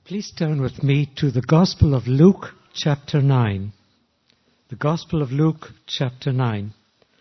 Please turn with me to the Gospel of Luke, chapter 9. The Gospel of Luke, chapter 9.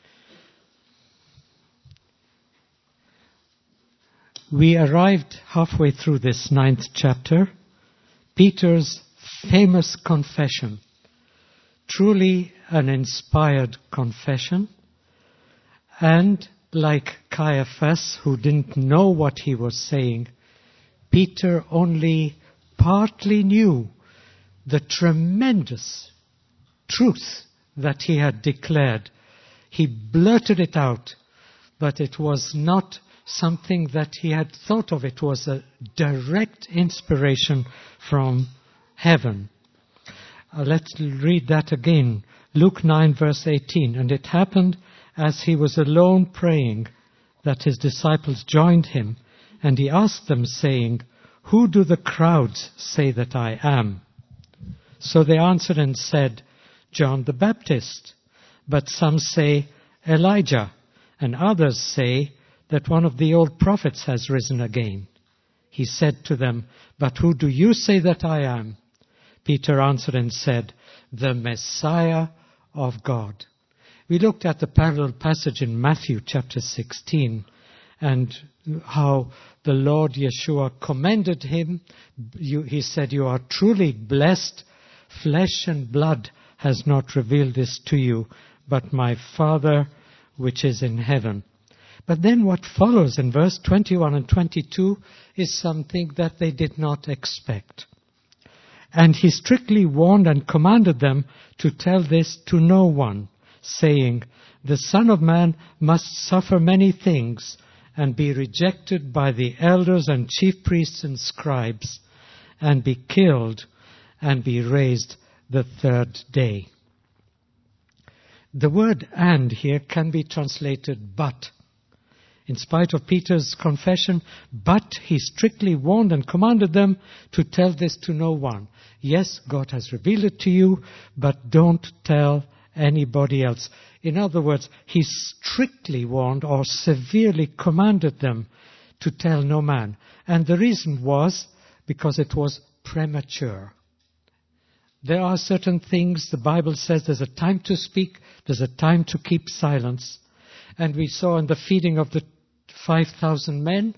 We arrived halfway through this 9th chapter, Peter's famous confession. Truly an inspired confession. And like Caiaphas, who didn't know what he was saying, Peter only partly knew the tremendous truth that he had declared. He blurted it out, but it was not something that he had thought of. It was a direct inspiration from heaven. Let's read that again. Luke 9 verse 18. And it happened as he was alone praying that his disciples joined him, and he asked them, saying, "Who do the crowds say that I am?" So they answered and said, "John the Baptist. But some say Elijah, and others say that one of the old prophets has risen again." He said to them, "But who do you say that I am?" Peter answered and said, "The Messiah of God." We looked at the parallel passage in Matthew chapter 16 and how the Lord Yeshua commended him. He said, "You are truly blessed. Flesh and blood has not revealed this to you, but my Father which is in heaven." But then what follows in verse 21 and 22 is something that they did not expect. And he strictly warned and commanded them to tell this to no one, saying, "The Son of Man must suffer many things and be rejected by the elders and chief priests and scribes, and be killed and be raised the third day." The word "and" here can be translated "but." In spite of Peter's confession, but he strictly warned and commanded them to tell this to no one. Yes, God has revealed it to you, but don't tell anybody else. In other words, he strictly warned or severely commanded them to tell no man. And the reason was because it was premature. There are certain things, the Bible says there's a time to speak, there's a time to keep silence. And we saw in the feeding of the 5,000 men,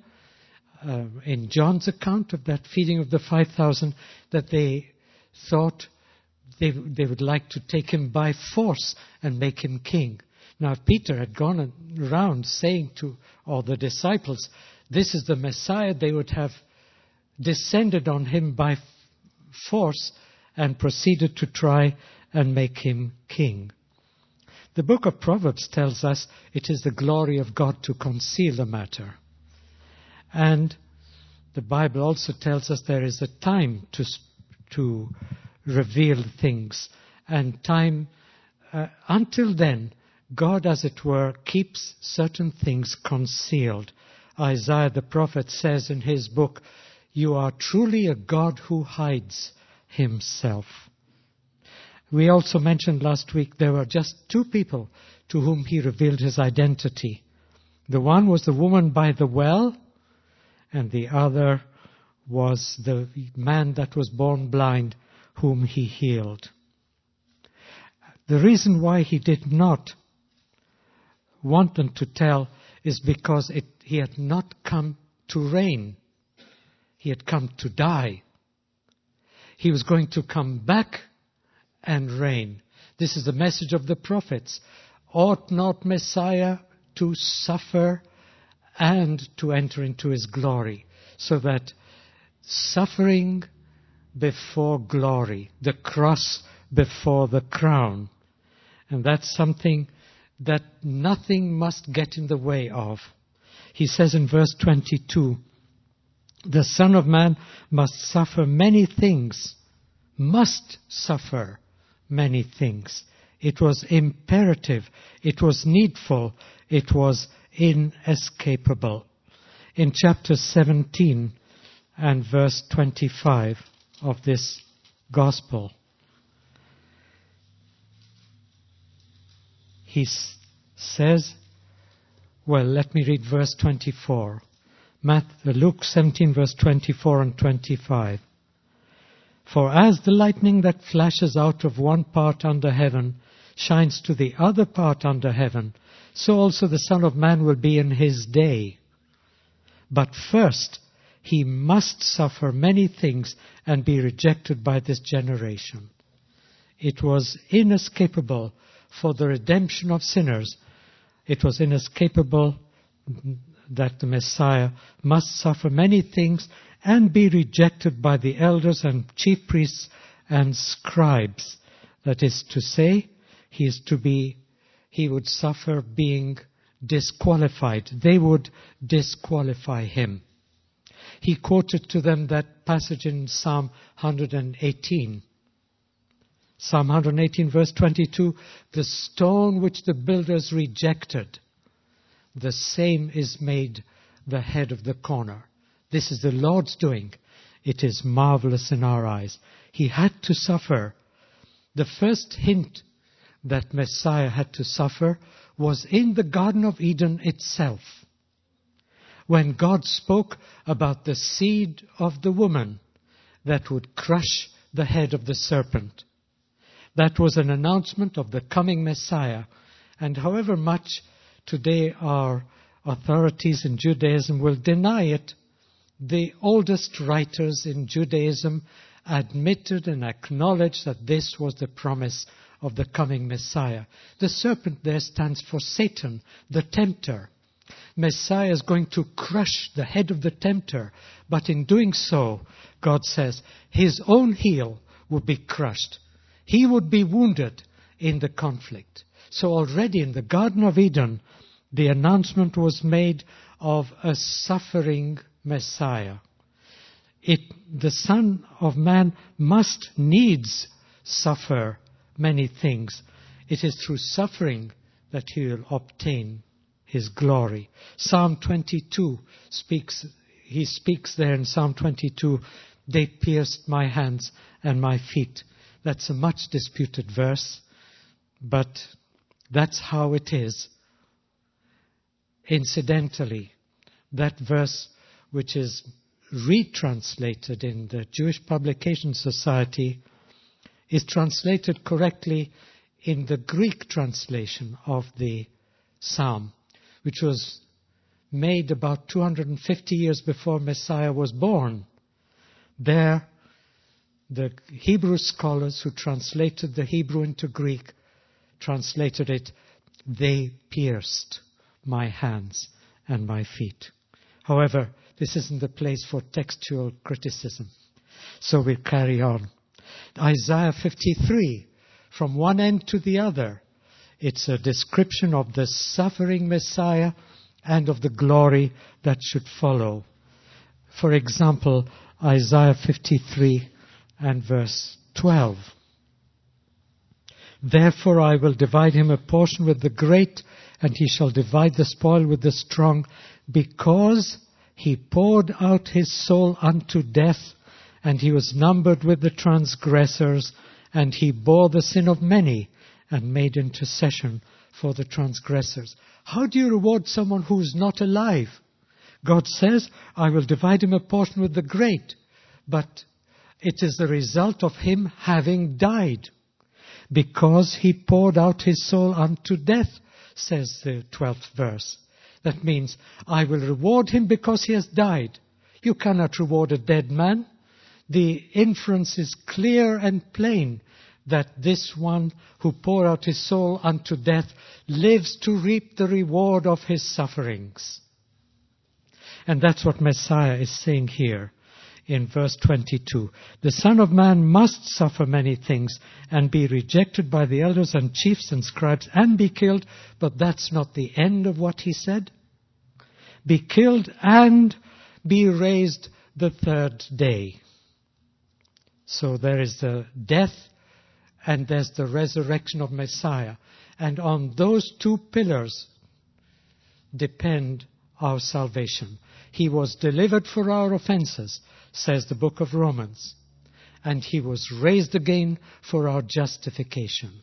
in John's account of that feeding of the 5,000, that they thought they would like to take him by force and make him king. Now, if Peter had gone around saying to all the disciples, "This is the Messiah," they would have descended on him by force and proceeded to try and make him king. The book of Proverbs tells us it is the glory of God to conceal a matter. And the Bible also tells us there is a time to reveal things. And time, until then, God, as it were, keeps certain things concealed. Isaiah the prophet says in his book, "You are truly a God who hides himself." We also mentioned last week there were just two people to whom he revealed his identity. The one was the woman by the well, and the other was the man that was born blind, whom he healed. The reason why he did not want them to tell is because he had not come to reign. He had come to die. He was going to come back and reign. This is the message of the prophets. Ought not Messiah to suffer and to enter into his glory? So that suffering before glory, the cross before the crown. And that's something that nothing must get in the way of. He says in verse 22, "The Son of Man must suffer many things," must suffer many things. It was imperative, it was needful, it was inescapable. In chapter 17 and verse 25 of this gospel, he says, well, let me read verse 24. Luke 17 verse 24 and 25. For as the lightning that flashes out of one part under heaven shines to the other part under heaven, so also the Son of Man will be in his day. But first he must suffer many things and be rejected by this generation. It was inescapable for the redemption of sinners. It was inescapable that the Messiah must suffer many things and be rejected by the elders and chief priests and scribes. That is to say, he would suffer being disqualified. They would disqualify him. He quoted to them that passage in Psalm 118. Psalm 118 verse 22, the stone which the builders rejected, the same is made the head of the corner. This is the Lord's doing. It is marvelous in our eyes. He had to suffer. The first hint that Messiah had to suffer was in the Garden of Eden itself. When God spoke about the seed of the woman that would crush the head of the serpent. That was an announcement of the coming Messiah. And however much today our authorities in Judaism will deny it, the oldest writers in Judaism admitted and acknowledged that this was the promise of the coming Messiah. The serpent there stands for Satan, the tempter. Messiah is going to crush the head of the tempter, but in doing so, God says, his own heel would be crushed. He would be wounded in the conflict. So already in the Garden of Eden, the announcement was made of a suffering Messiah. The Son of Man must needs suffer many things. It is through suffering that he will obtain his glory. Psalm 22 speaks there in Psalm 22, they pierced my hands and my feet. That's a much disputed verse, but that's how it is. Incidentally, that verse which is retranslated in the Jewish Publication Society is translated correctly in the Greek translation of the Psalm, which was made about 250 years before Messiah was born. There, the Hebrew scholars who translated the Hebrew into Greek translated it, they pierced my hands and my feet. However, this isn't the place for textual criticism. So we'll carry on. Isaiah 53, from one end to the other, it's a description of the suffering Messiah and of the glory that should follow. For example, Isaiah 53 and verse 12. Therefore I will divide him a portion with the great, and he shall divide the spoil with the strong, because he poured out his soul unto death, and he was numbered with the transgressors, and he bore the sin of many, and made intercession for the transgressors. How do you reward someone who is not alive? God says, I will divide him a portion with the great, but it is the result of him having died. Because he poured out his soul unto death, says the 12th verse. That means, I will reward him because he has died. You cannot reward a dead man. The inference is clear and plain that this one who poured out his soul unto death lives to reap the reward of his sufferings. And that's what Messiah is saying here in verse 22. The Son of Man must suffer many things and be rejected by the elders and chiefs and scribes and be killed. But that's not the end of what he said. Be killed and be raised the third day. So there is the death and there's the resurrection of Messiah. And on those two pillars depend our salvation. He was delivered for our offenses, says the book of Romans. And he was raised again for our justification.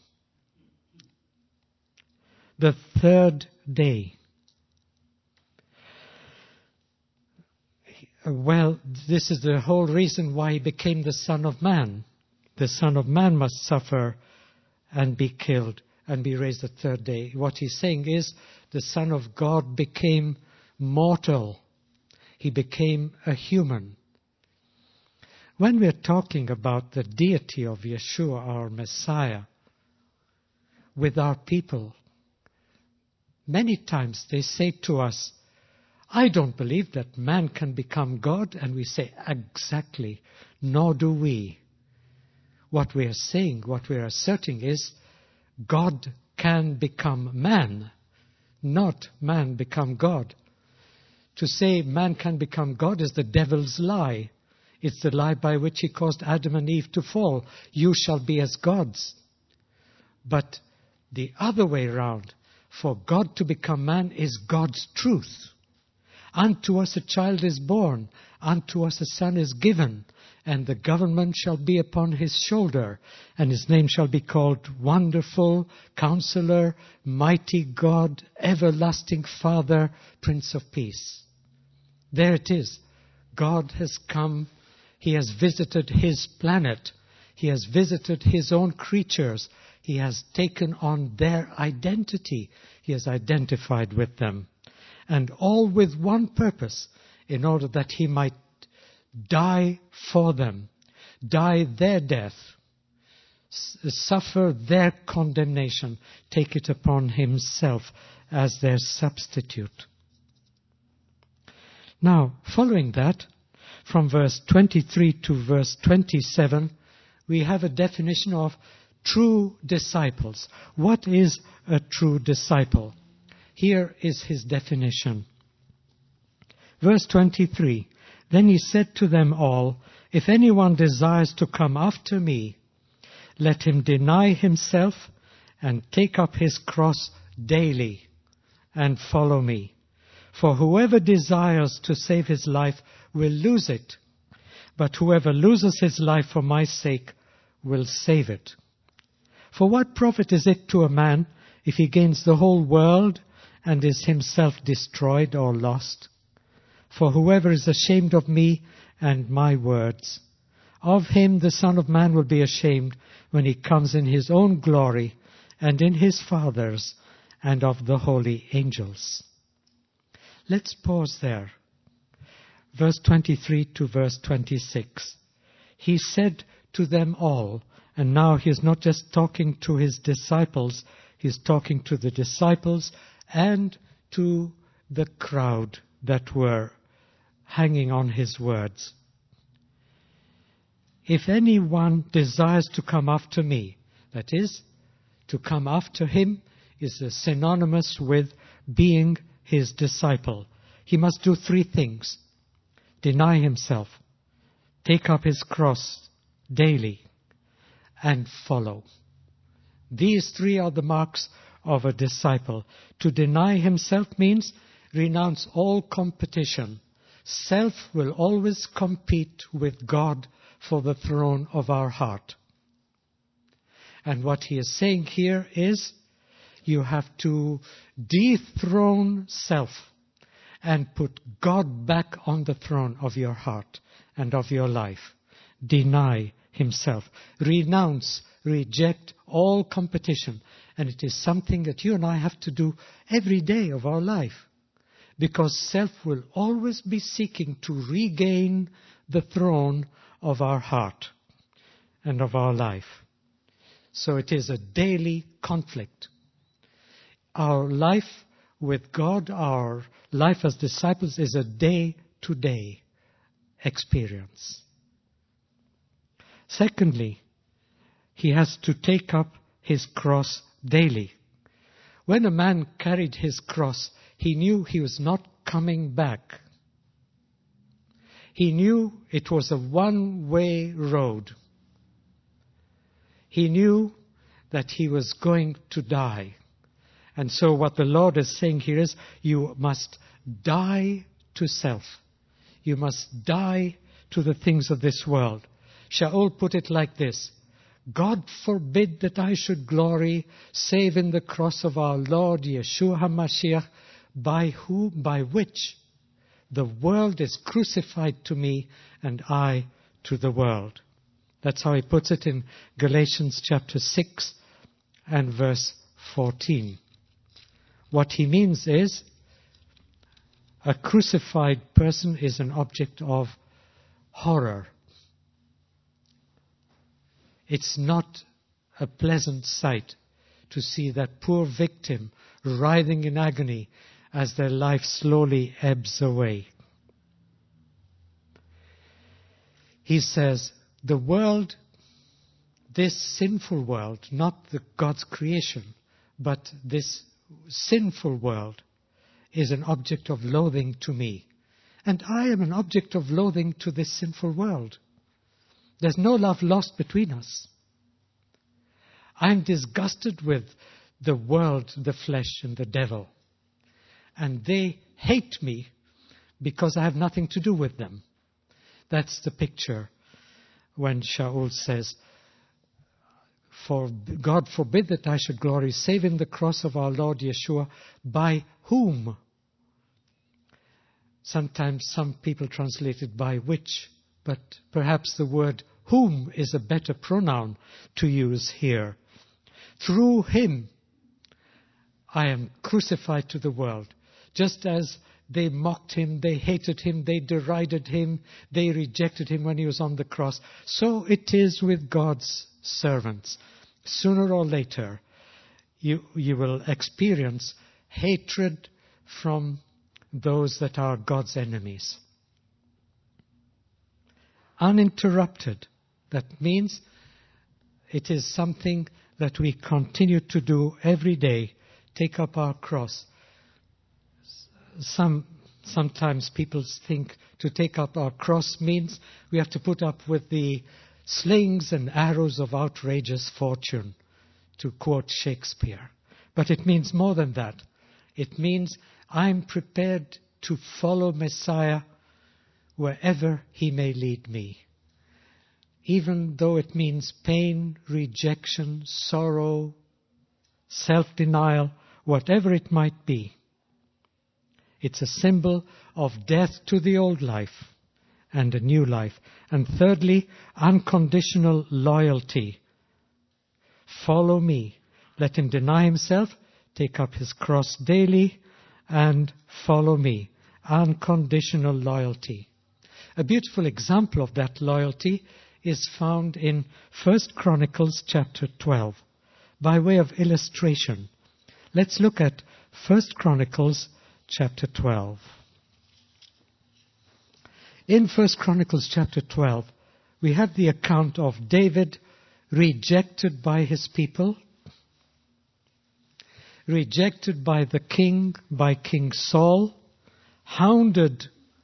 The third day. Well, this is the whole reason why he became the Son of Man. The Son of Man must suffer and be killed and be raised the third day. What he's saying is the Son of God became mortal. He became a human. When we are talking about the deity of Yeshua, our Messiah, with our people, many times they say to us, I don't believe that man can become God. And we say, exactly, nor do we. What we are saying, what we are asserting is, God can become man, not man become God. To say man can become God is the devil's lie. It's the lie by which he caused Adam and Eve to fall. You shall be as gods. But the other way around, for God to become man is God's truth. Unto us a child is born, unto us a son is given, and the government shall be upon his shoulder, and his name shall be called Wonderful, Counselor, Mighty God, Everlasting Father, Prince of Peace. There it is. God has come. He has visited his planet. He has visited his own creatures. He has taken on their identity. He has identified with them. And all with one purpose, in order that he might die for them, die their death, suffer their condemnation, take it upon himself as their substitute. Now, following that, from verse 23 to verse 27, we have a definition of true disciples. What is a true disciple? Here is his definition. Verse 23, Then he said to them all, If anyone desires to come after me, let him deny himself and take up his cross daily and follow me. For whoever desires to save his life will lose it, but whoever loses his life for my sake will save it. For what profit is it to a man if he gains the whole world and is himself destroyed or lost? For whoever is ashamed of me and my words, of him the Son of Man will be ashamed when he comes in his own glory and in his Father's and of the holy angels. Let's pause there. Verse 23 to verse 26. He said to them all, and now he's not just talking to his disciples, he's talking to the disciples and to the crowd that were hanging on his words. If anyone desires to come after me, that is, to come after him is synonymous with being his disciple. He must do three things. Deny himself, take up his cross daily, and follow. These three are the marks of a disciple. To deny himself means renounce all competition. Self will always compete with God for the throne of our heart. And what he is saying here is, you have to dethrone self and put God back on the throne of your heart and of your life. Deny himself. Renounce, reject all competition. And it is something that you and I have to do every day of our life. Because self will always be seeking to regain the throne of our heart and of our life. So it is a daily conflict. Our life with God, our life as disciples is a day-to-day experience. Secondly, he has to take up his cross daily. When a man carried his cross, he knew he was not coming back. He knew it was a one-way road. He knew that he was going to die. And so what the Lord is saying here is, you must die to self. You must die to the things of this world. Shaul put it like this: God forbid that I should glory save in the cross of our Lord Yeshua HaMashiach, by which The world is crucified to me, and I to the world. That's how he puts it in Galatians chapter 6 and verse 14. What he means is, a crucified person is an object of horror. It's not a pleasant sight to see that poor victim writhing in agony as their life slowly ebbs away. He says, the world, this sinful world, not God's creation, but this sinful world is an object of loathing to me. And I am an object of loathing to this sinful world. There's no love lost between us. I'm disgusted with the world, the flesh, and the devil. And they hate me because I have nothing to do with them. That's the picture when Shaul says, for God forbid that I should glory save in the cross of our Lord Yeshua, by whom? Sometimes some people translate it by which, but perhaps the word whom is a better pronoun to use here. Through him I am crucified to the world. Just as they mocked him, they hated him, they derided him, they rejected him when he was on the cross, so it is with God's servants. Sooner or later, you will experience hatred from those that are God's enemies. Uninterrupted. That means it is something that we continue to do every day. Take up our cross. Sometimes people think to take up our cross means we have to put up with the slings and arrows of outrageous fortune, to quote Shakespeare. But it means more than that. It means I'm prepared to follow Messiah wherever he may lead me. Even though it means pain, rejection, sorrow, self-denial, whatever it might be. It's a symbol of death to the old life and a new life. And thirdly, unconditional loyalty. Follow me. Let him deny himself, take up his cross daily, and follow me. Unconditional loyalty. A beautiful example of that loyalty is found in 1 Chronicles chapter 12. By way of illustration, let's look at 1 Chronicles chapter 12. In 1 Chronicles chapter 12, we have the account of David rejected by his people, rejected by the king, by King Saul, hounded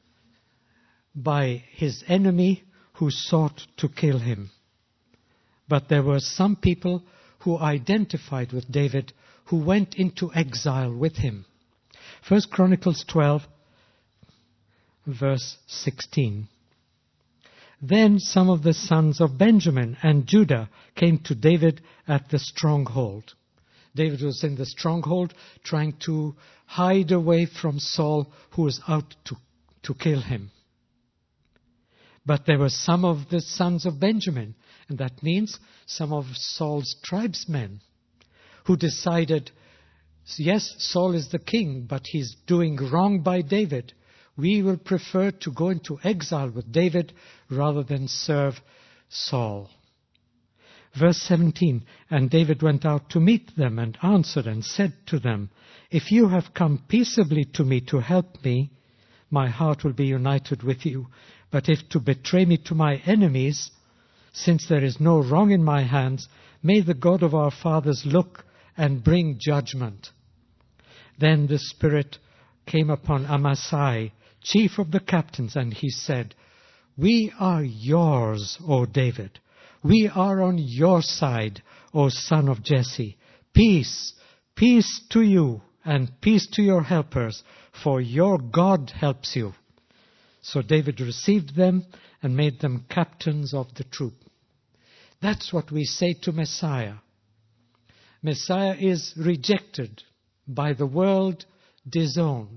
by his enemy who sought to kill him. But there were some people who identified with David who went into exile with him. 1 Chronicles 12, verse 16. Then some of the sons of Benjamin and Judah came to David at the stronghold. David was in the stronghold trying to hide away from Saul, who was out to kill him. But there were some of the sons of Benjamin, and that means some of Saul's tribesmen, who decided, yes, Saul is the king, but he's doing wrong by David. We will prefer to go into exile with David rather than serve Saul. Verse 17, and David went out to meet them and answered and said to them, if you have come peaceably to me to help me, my heart will be united with you. But if to betray me to my enemies, since there is no wrong in my hands, may the God of our fathers look and bring judgment. Then the Spirit came upon Amasai, chief of the captains, and he said, we are yours, O David. We are on your side, O son of Jesse. Peace, peace to you, and peace to your helpers, for your God helps you. So David received them and made them captains of the troop. That's what we say to Messiah. Messiah is rejected by the world, disowned.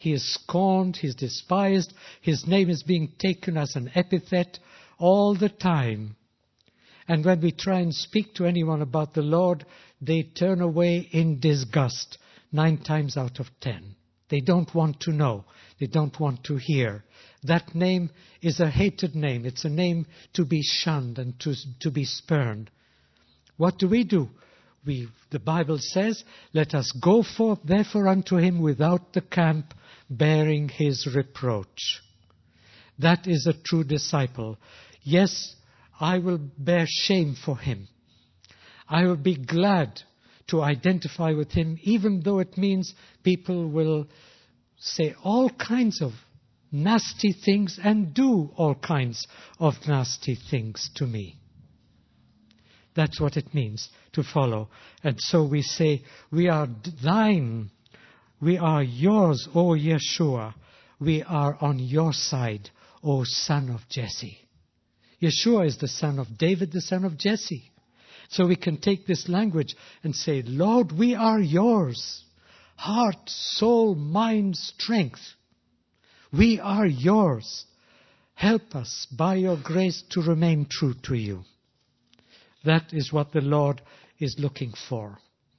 He is scorned, he is despised, his name is being taken as an epithet all the time. And when we try and speak to anyone about the Lord, they turn away in disgust 9 times out of 10. They don't want to know. They don't want to hear. That name is a hated name. It's a name to be shunned and to be spurned. What do? The Bible says, let us go forth therefore unto him without the camp, bearing his reproach. That is a true disciple. Yes, I will bear shame for him. I will be glad to identify with him, even though it means people will say all kinds of nasty things and do all kinds of nasty things to me. That's what it means to follow. And so we say, we are thine. We are yours, O Yeshua. We are on your side, O son of Jesse. Yeshua is the son of David, the son of Jesse. So we can take this language and say, Lord, we are yours. Heart, soul, mind, strength. We are yours. Help us by your grace to remain true to you. That is what the Lord is looking for.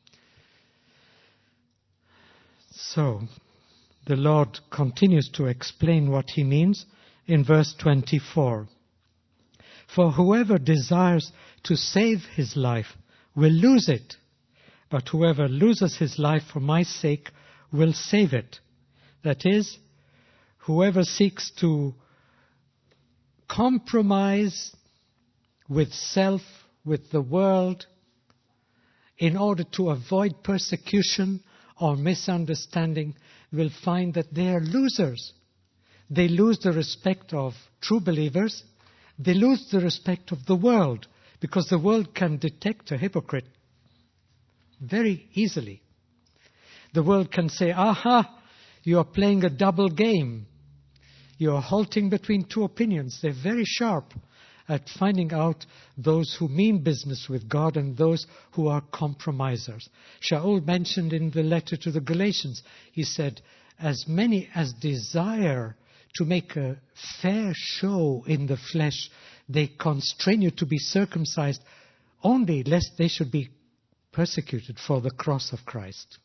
So, the Lord continues to explain what he means in verse 24. For whoever desires to save his life will lose it, but whoever loses his life for my sake will save it. That is, whoever seeks to compromise with self, with the world, in order to avoid persecution or misunderstanding, will find that they are losers. They lose the respect of true believers. They lose the respect of the world, because the world can detect a hypocrite very easily. The world can say, aha, you are playing a double game. You are halting between two opinions. They're very sharp at finding out those who mean business with God and those who are compromisers. Shaul mentioned in the letter to the Galatians, he said, as many as desire to make a fair show in the flesh, they constrain you to be circumcised only lest they should be persecuted for the cross of Christ.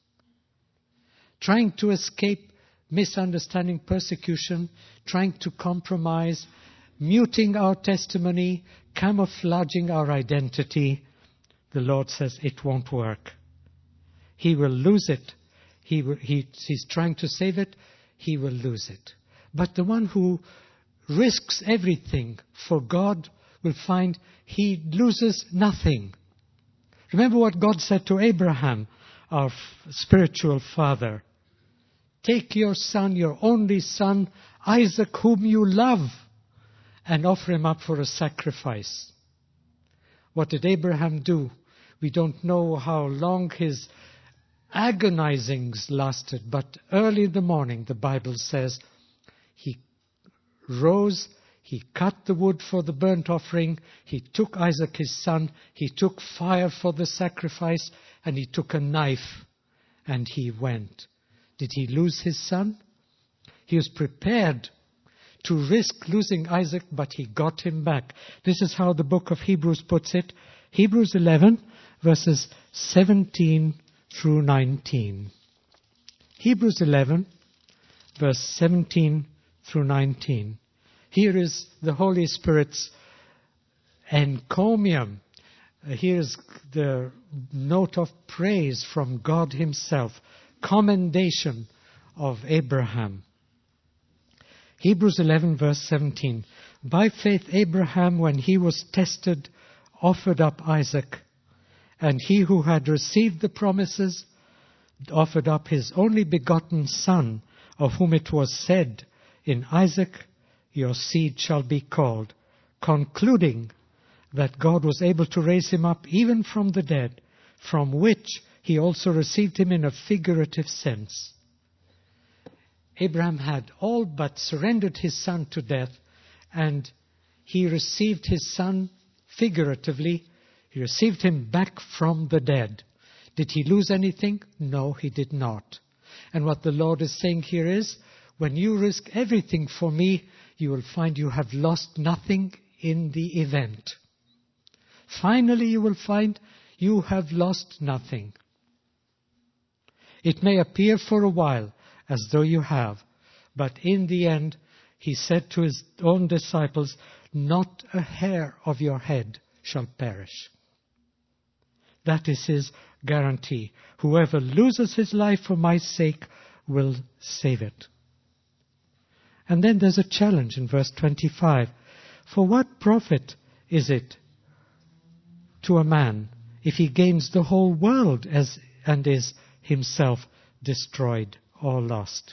Trying to escape misunderstanding, persecution, trying to compromise, muting our testimony, camouflaging our identity, the Lord says it won't work. He will lose it. He's trying to save it. He will lose it. But the one who risks everything for God will find he loses nothing. Remember what God said to Abraham, our spiritual father. Take your son, your only son, Isaac, whom you love, and offer him up for a sacrifice. What did Abraham do? We don't know how long his agonizings lasted, but early in the morning, the Bible says, he rose, he cut the wood for the burnt offering, he took Isaac his son, he took fire for the sacrifice, and he took a knife, and he went. Did he lose his son? He was prepared to risk losing Isaac, but he got him back. This is how the book of Hebrews puts it. Hebrews 11, verses 17 through 19. Hebrews 11, verse 17 through 19. Here is the Holy Spirit's encomium. Here is the note of praise from God himself. Commendation of Abraham. Hebrews 11 verse 17. By faith Abraham, when he was tested, offered up Isaac. And he who had received the promises offered up his only begotten son, of whom it was said, in Isaac your seed shall be called, concluding that God was able to raise him up even from the dead, from which he also received him in a figurative sense. Abraham had all but surrendered his son to death, and he received his son figuratively. He received him back from the dead. Did he lose anything? No, he did not. And what the Lord is saying here is, when you risk everything for me, you will find you have lost nothing in the event. Finally, you will find you have lost nothing. It may appear for a while as though you have, but in the end, he said to his own disciples, not a hair of your head shall perish. That is his guarantee. Whoever loses his life for my sake will save it. And then there's a challenge in verse 25. For what profit is it to a man if he gains the whole world and is himself destroyed or lost?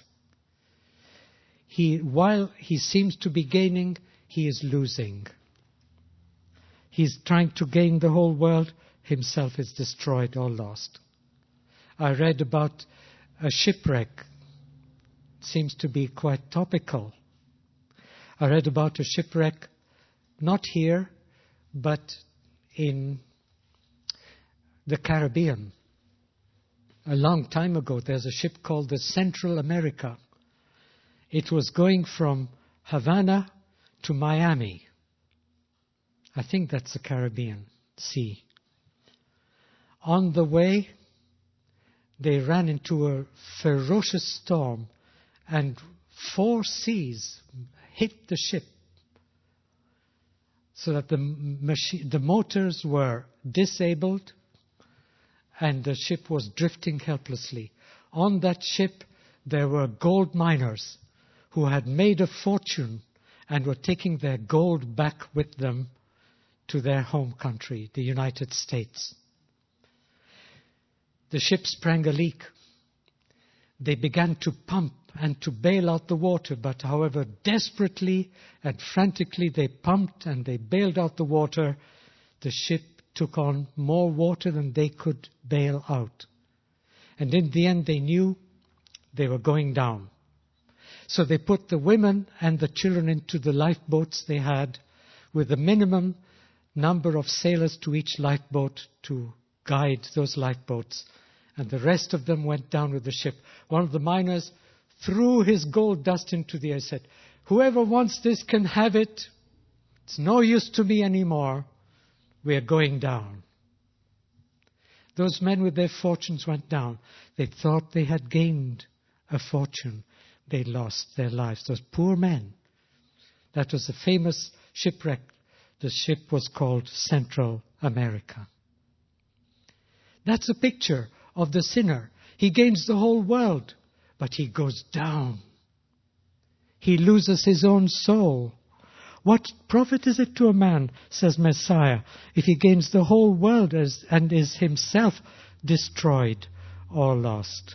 While he seems to be gaining, he is losing. He's trying to gain the whole world, himself is destroyed or lost. I read about a shipwreck. Seems to be quite topical. I read about a shipwreck, not here, but in the Caribbean. A long time ago, there's a ship called the Central America. It was going from Havana to Miami. I think that's the Caribbean Sea. On the way, they ran into a ferocious storm and 4 seas hit the ship so that the motors were disabled and the ship was drifting helplessly. On that ship, there were gold miners who had made a fortune and were taking their gold back with them to their home country, the United States. The ship sprang a leak. They began to pump and to bail out the water, but however desperately and frantically they pumped and they bailed out the water, the ship took on more water than they could bail out. And in the end they knew they were going down. So they put the women and the children into the lifeboats they had, with a minimum number of sailors to each lifeboat to guide those lifeboats. And the rest of them went down with the ship. One of the miners threw his gold dust into the air and said, whoever wants this can have it. It's no use to me anymore. We are going down. Those men with their fortunes went down. They thought they had gained a fortune. They lost their lives. Those poor men. That was a famous shipwreck. The ship was called Central America. That's a picture of the sinner. He gains the whole world, but he goes down. He loses his own soul. What profit is it to a man, says Messiah, if he gains the whole world and is himself destroyed or lost?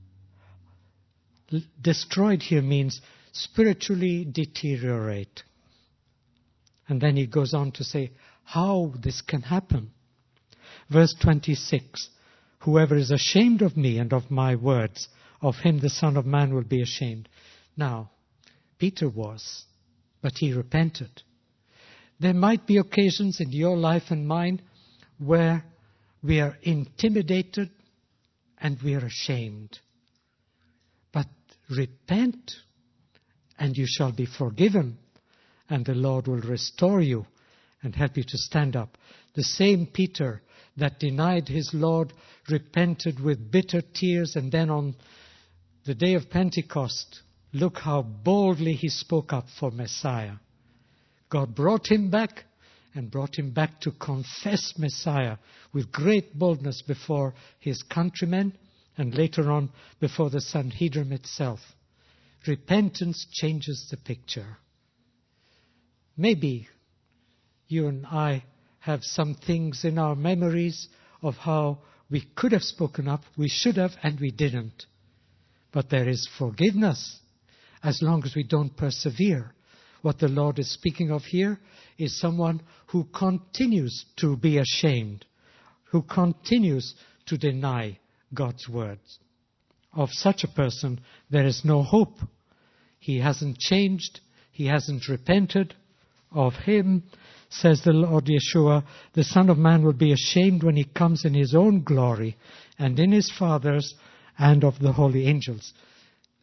Destroyed here means spiritually deteriorate. And then he goes on to say how this can happen. Verse 26, whoever is ashamed of me and of my words, of him the Son of Man will be ashamed. Now, Peter was, but he repented. There might be occasions in your life and mine where we are intimidated and we are ashamed. But repent and you shall be forgiven, and the Lord will restore you and help you to stand up. The same Peter that denied his Lord repented with bitter tears, and then on the day of Pentecost, look how boldly he spoke up for Messiah. God brought him back and brought him back to confess Messiah with great boldness before his countrymen and later on before the Sanhedrin itself. Repentance changes the picture. Maybe you and I have some things in our memories of how we could have spoken up, we should have, and we didn't. But there is forgiveness as long as we don't persevere. What the Lord is speaking of here is someone who continues to be ashamed, who continues to deny God's words. Of such a person, there is no hope. He hasn't changed. He hasn't repented. Of him, says the Lord Yeshua, the Son of Man will be ashamed when he comes in his own glory and in his Father's and of the holy angels.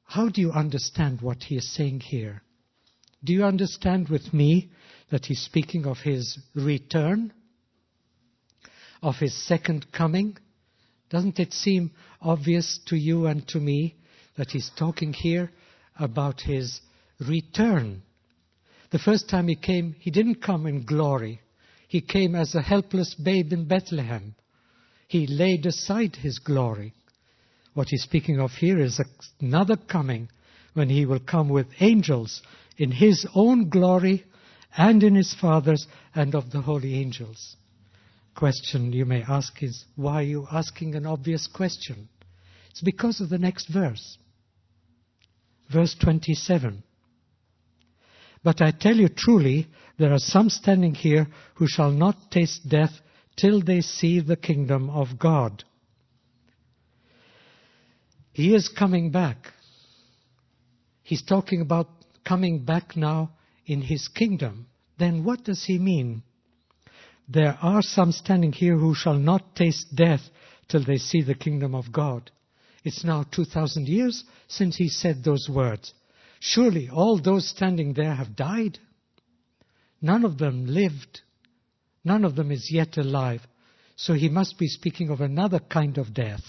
how do you understand what he is saying here? Do you understand with me that he's speaking of his return, of his second coming? Doesn't it seem obvious to you and to me that he's talking here about his return? The first time he came, he didn't come in glory. He came as a helpless babe in Bethlehem. He laid aside his glory. What he's speaking of here is another coming when he will come with angels in his own glory and in his Father's and of the holy angels. Question you may ask is, why are you asking an obvious question? It's because of the next verse. Verse 27. But I tell you truly, there are some standing here who shall not taste death till they see the kingdom of God. He is coming back. He's talking about coming back now in his kingdom. Then what does he mean? There are some standing here who shall not taste death till they see the kingdom of God. It's now 2,000 years since he said those words. Surely all those standing there have died. None of them lived. None of them is yet alive. So he must be speaking of another kind of death.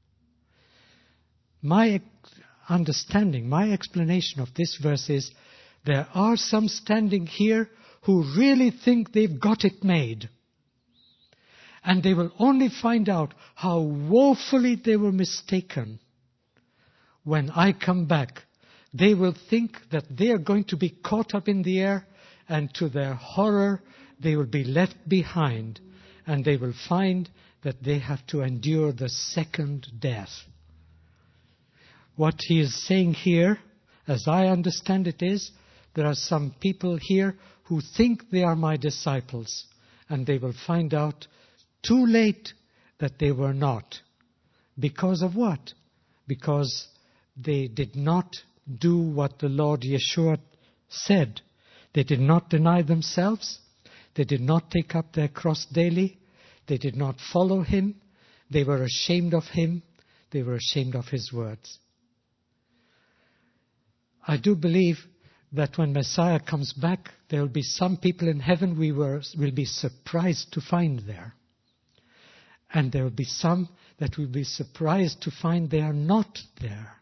My understanding, my explanation of this verse is, there are some standing here who really think they've got it made. And they will only find out how woefully they were mistaken. When I come back, they will think that they are going to be caught up in the air, and to their horror, they will be left behind, and they will find that they have to endure the second death. What he is saying here, as I understand it, is there are some people here who think they are my disciples, and they will find out too late that they were not. Because of what? Because they did not do what the Lord Yeshua said. They did not deny themselves. They did not take up their cross daily. They did not follow him. They were ashamed of him. They were ashamed of his words. I do believe that when Messiah comes back, there will be some people in heaven we will be surprised to find there. And there will be some that will be surprised to find they are not there.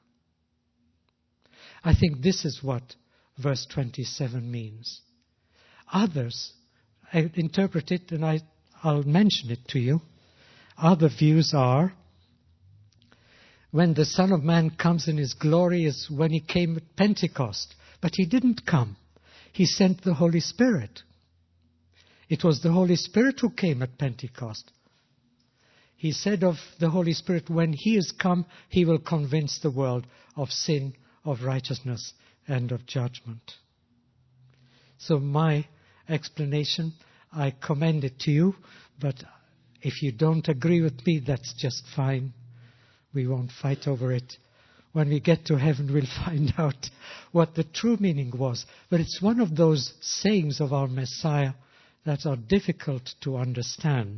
I think this is what verse 27 means. Others, I interpret it, and I'll mention it to you. Other views are, when the Son of Man comes in his glory is when he came at Pentecost. But he didn't come. He sent the Holy Spirit. It was the Holy Spirit who came at Pentecost. He said of the Holy Spirit, when he is come, he will convince the world of sin, of righteousness, and of judgment. So my explanation, I commend it to you, but if you don't agree with me, that's just fine. We won't fight over it. When we get to heaven, we'll find out what the true meaning was. But it's one of those sayings of our Messiah that are difficult to understand.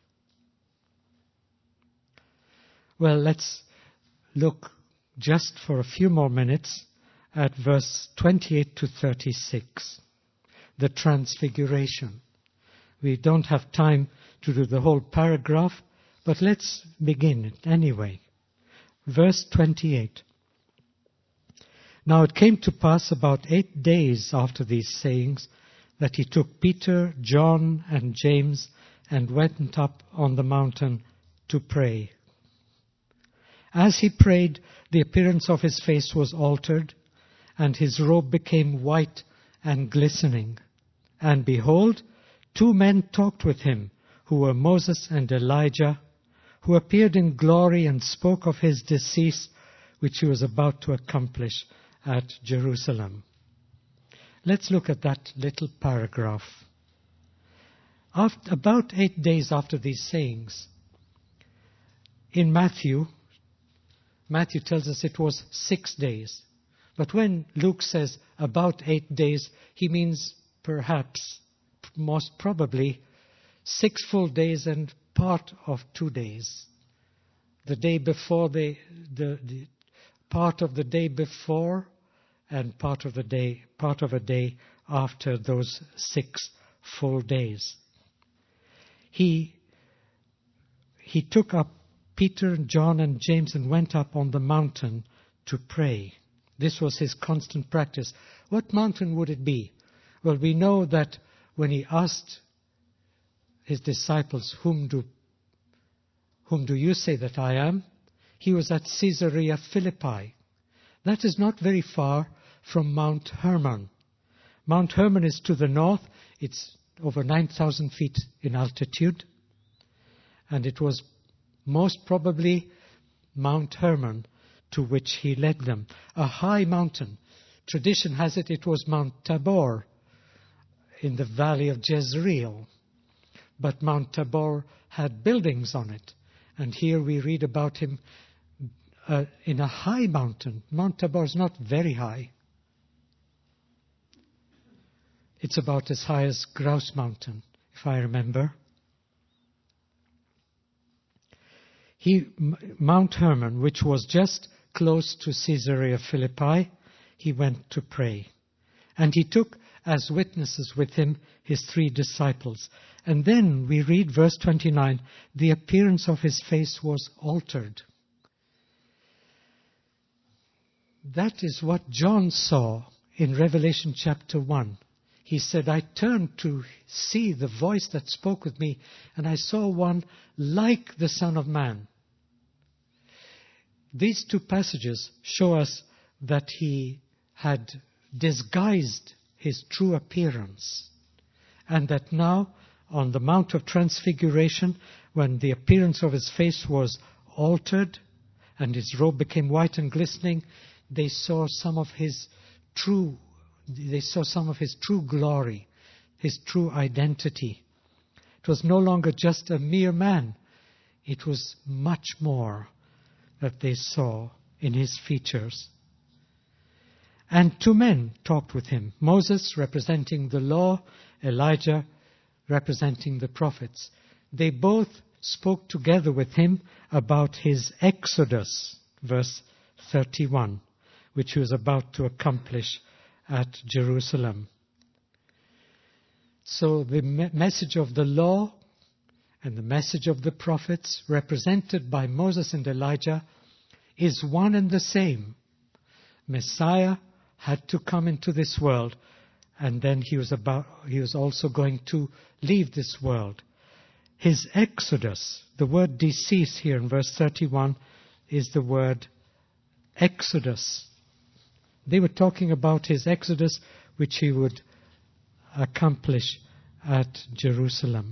Well, let's look just for a few more minutes at verse 28 to 36, the Transfiguration. We don't have time to do the whole paragraph, but let's begin it anyway. Verse 28. Now it came to pass about 8 days after these sayings that he took Peter, John, and James and went up on the mountain to pray. As he prayed, the appearance of his face was altered, and his robe became white and glistening. And behold, 2 men talked with him, who were Moses and Elijah, who appeared in glory and spoke of his decease, which he was about to accomplish at Jerusalem. Let's look at that little paragraph. About 8 days after these sayings, in Matthew tells us it was 6 days. But when Luke says about 8 days, he means perhaps, most probably, 6 full days and part of 2 days. The day before part of the day before and part of a day after those 6 full days. He took up Peter and John and James and went up on the mountain to pray. This was his constant practice. What mountain would it be? Well, we know that when he asked his disciples, whom do you say that I am? He was at Caesarea Philippi. That is not very far from Mount Hermon. Mount Hermon is to the north. It's over 9,000 feet in altitude. And it was most probably Mount Hermon to which he led them. A high mountain. Tradition has it was Mount Tabor in the valley of Jezreel. But Mount Tabor had buildings on it. And here we read about him in a high mountain. Mount Tabor is not very high. It's about as high as Grouse Mountain, if I remember. Mount Hermon, which was just close to Caesarea Philippi, he went to pray. And he took as witnesses with him his 3 disciples. And then we read verse 29, the appearance of his face was altered. That is what John saw in Revelation chapter 1. He said, I turned to see the voice that spoke with me, and I saw one like the Son of Man. These 2 passages show us that he had disguised his true appearance, and that now on the Mount of Transfiguration, when the appearance of his face was altered and his robe became white and glistening, they saw some of his true glory, his true identity. It was no longer just a mere man. It was much more that they saw in his features. And 2 men talked with him, Moses representing the law, Elijah representing the prophets. They both spoke together with him about his exodus, verse 31, which he was about to accomplish at Jerusalem. So the message of the law and the message of the prophets, represented by Moses and Elijah, is one and the same. Messiah had to come into this world, and then he was also going to leave this world. His exodus, the word decease here in verse 31 is the word exodus. They were talking about his exodus, which he would accomplish at Jerusalem.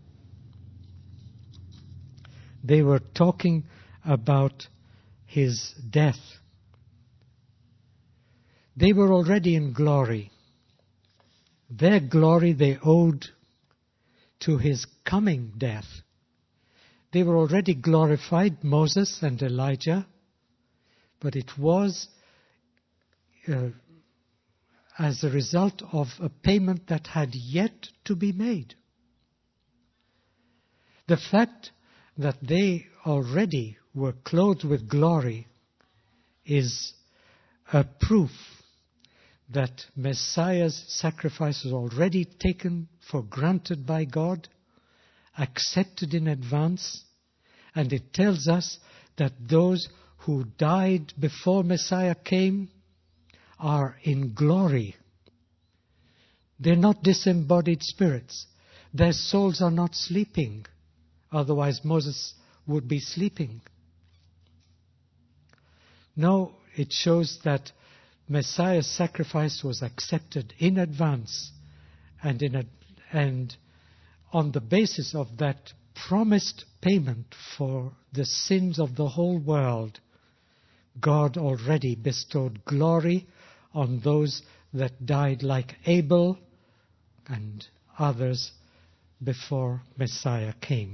They were talking about his death. They were already in glory. Their glory they owed to his coming death. They were already glorified, Moses and Elijah, but it was as a result of a payment that had yet to be made. The fact that they already were clothed with glory is a proof that Messiah's sacrifice was already taken for granted by God, accepted in advance, and it tells us that those who died before Messiah came are in glory. They're not disembodied spirits. Their souls are not sleeping. Otherwise Moses would be sleeping. No, it shows that Messiah's sacrifice was accepted in advance, and on the basis of that promised payment for the sins of the whole world, God already bestowed glory on those that died like Abel and others before Messiah came.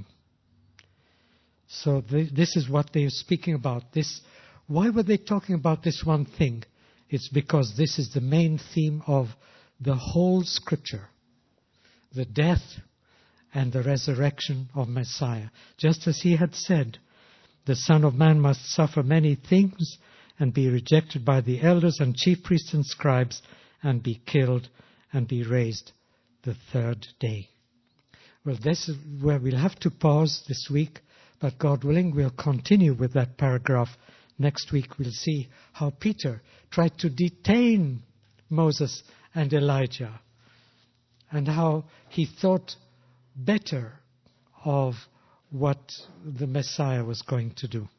So this is what they are speaking about. Why were they talking about this one thing? It's because this is the main theme of the whole Scripture. The death and the resurrection of Messiah. Just as he had said, the Son of Man must suffer many things and be rejected by the elders and chief priests and scribes, and be killed, and be raised the third day. Well, this is where we'll have to pause this week, but God willing, we'll continue with that paragraph. Next week we'll see how Peter tried to detain Moses and Elijah, and how he thought better of what the Messiah was going to do.